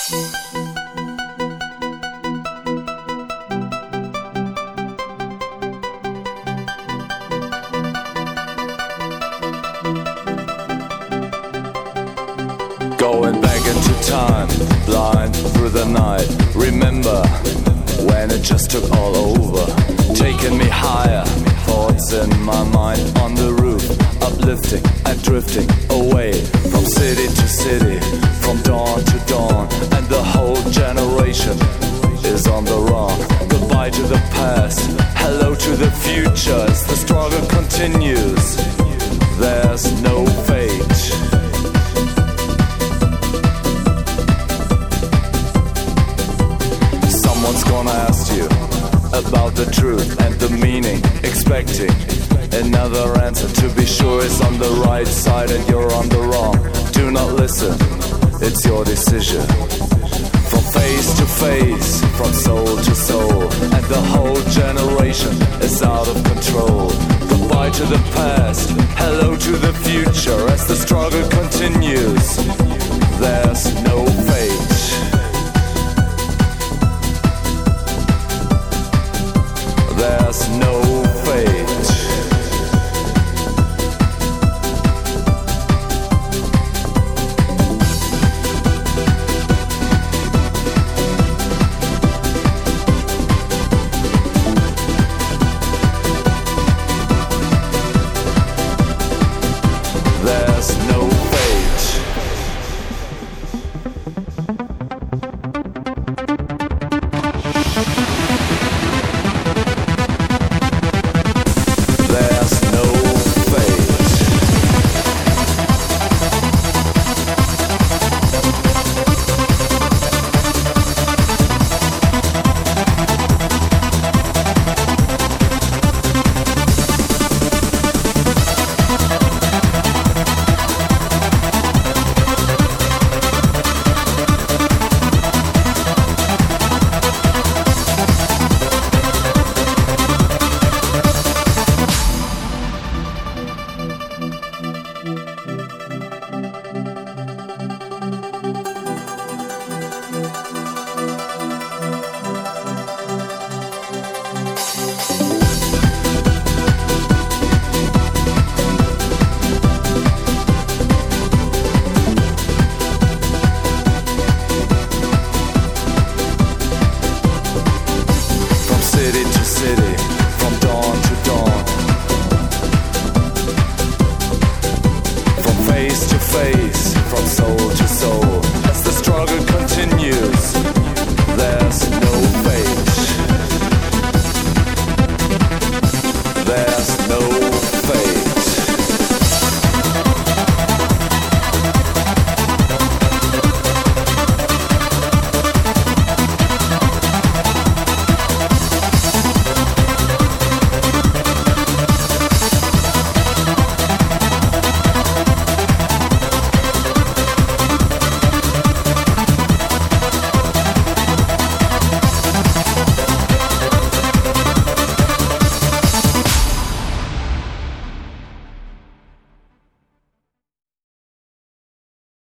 Going back into time, blind through the night. Remember when it just took all over, taking me higher. Thoughts in my mind on the roof, uplifting and drifting away from city to city, from dawn to dawn, and the whole generation is on the run. Goodbye to the past, hello to the future. As the struggle continues, there's no fate. Someone's gonna ask you about the truth and the meaning, expecting another answer to be sure is on the right side and you're on the wrong. Do not listen, it's your decision. From face to face, from soul to soul, and the whole generation is out of control. Goodbye to the past, hello to the future. As the struggle continues, there's no